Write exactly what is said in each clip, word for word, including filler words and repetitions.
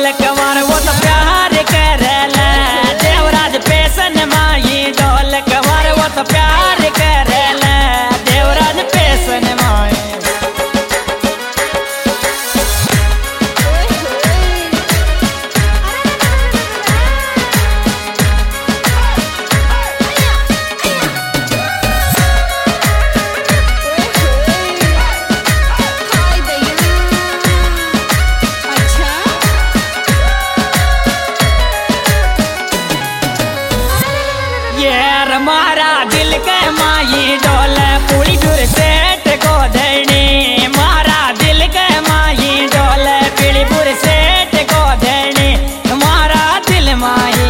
ढोलक वार वो तो प्यार करेला देवराज पेशन माई ढोलक वार वो तो प्यार करेला देवराज पेशन माई मारा दिल के माई ढोल पूरी दूर सेठ को धरनी मारा दिल के माई ढोल पीड़ी पूर सेठ को धरनी मारा दिल माई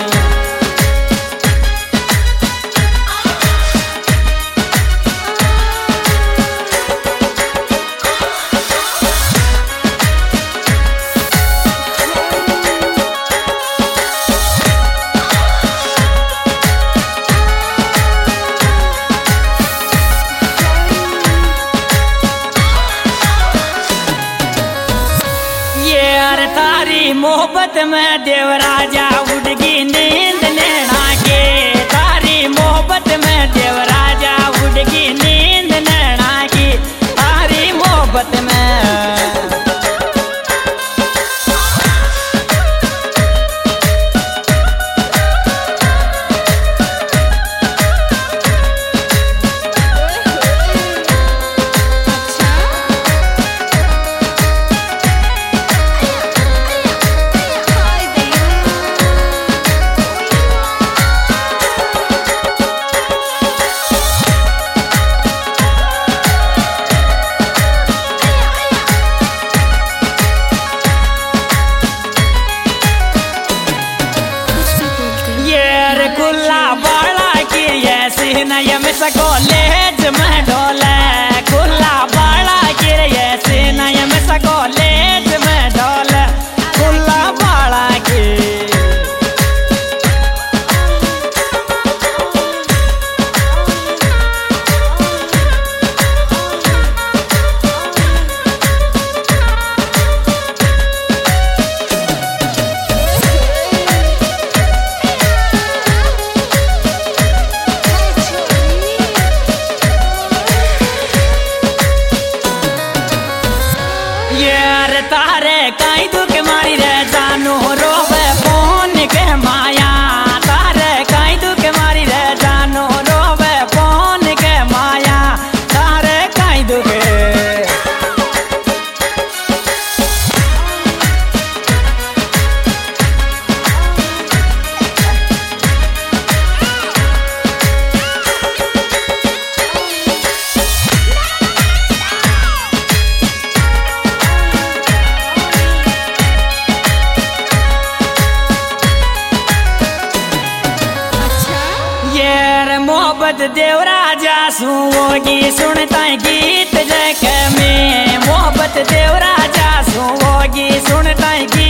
तारी मोहब्बत में देवराजा उड़गी नींद नैना के तारी मोहब्बत में देवराजा उड़गी नींद नैना की तारी मोहब्बत में नयम सको लेज में ढोले खुला बाड़ा गिर ऐसे नयम सको लेज में ढोले खुला बाड़ा गिर तारे काई दुख मारी रे जानो रोवे फोन के माया तारे काई दुख मारी रे जानो रोवे फोन के माया तारे काई दुख मोहब्बत देवराजा सुवोगी सुनता गीत जैके में मोहब्बत देवराजा सुवोगी सुनता गीत